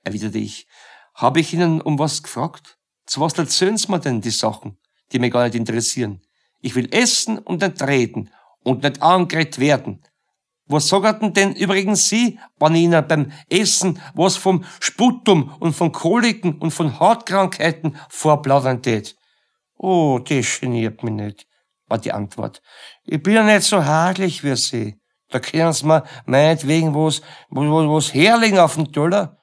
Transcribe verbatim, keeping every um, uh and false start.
erwiderte ich. Habe ich Ihnen um was gefragt? Zu was erzählen Sie mir denn die Sachen, die mich gar nicht interessieren? Ich will essen und nicht reden und nicht angeredet werden. Was sagten denn übrigens Sie, wenn ich Ihnen beim Essen was vom Sputum und von Koliken und von Hautkrankheiten vorplaudern tät? Oh, das geniert mich nicht, war die Antwort. Ich bin ja nicht so haglich wie Sie. Da können Sie mir meinetwegen was, was, was herlegen auf den Teller.